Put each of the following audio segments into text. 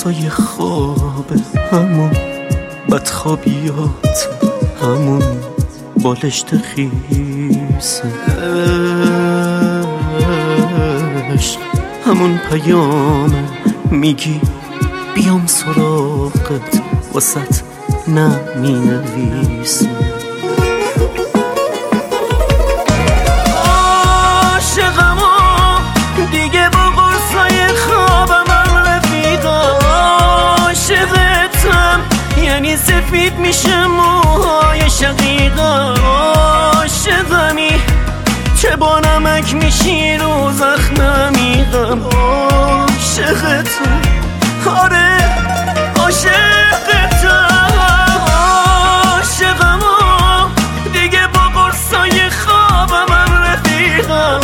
قرصای خواب، همون بدخوابیات، همون بالشت خیس عشق، همون پیامه میگی بیام سراغت، واسط نمینویسم. عاشقمو دیگه با قرصای خوابم رفیق، عاشقتم یعنی سفید میشه موهای شقیقا، عاشقمی که با نمک میشی رو زخممیقم، عاشقتم آره عاشقتم، عاشقمو دیگه با قرصای خوابم رفیقم،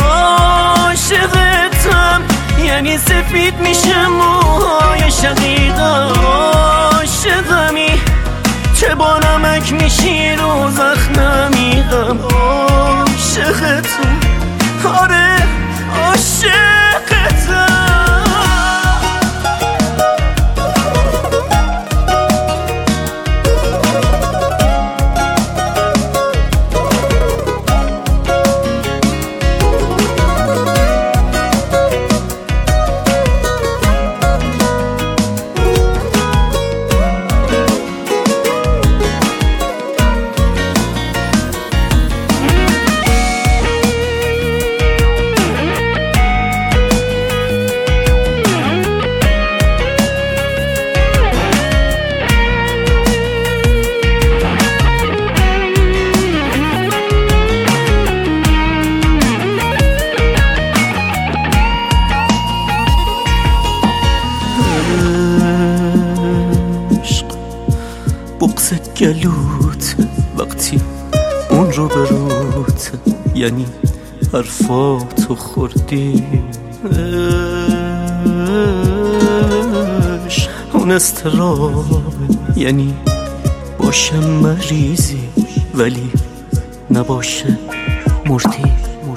عاشقتم یعنی سفید میشه موهای شقیقا، عاشقمی که با نمک میشی رو زخممیقم، عاشقتم آره عاشقتم. بغض گلوت وقتی اون رو بروت، یعنی حرفاتو خوردی، اون استراب یعنی باشه مریضی ولی نباشه مردی.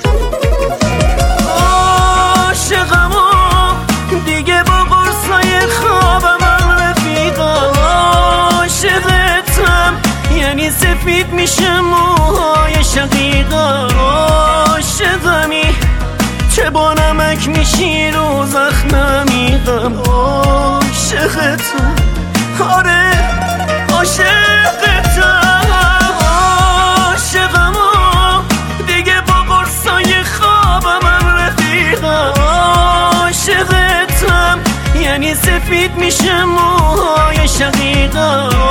عاشقمو دیگه با قرصای خوابم رفیقم، عاشقتم یعنی سفید میشه موهای شقیقا، عاشقمی که با نمک میشی رو زخممیقم، عاشقتم آره عاشقتم، عاشقمو دیگه با قرصای خوابم رفیقم، عاشقتم یعنی سفید میشه موهای شقیقا،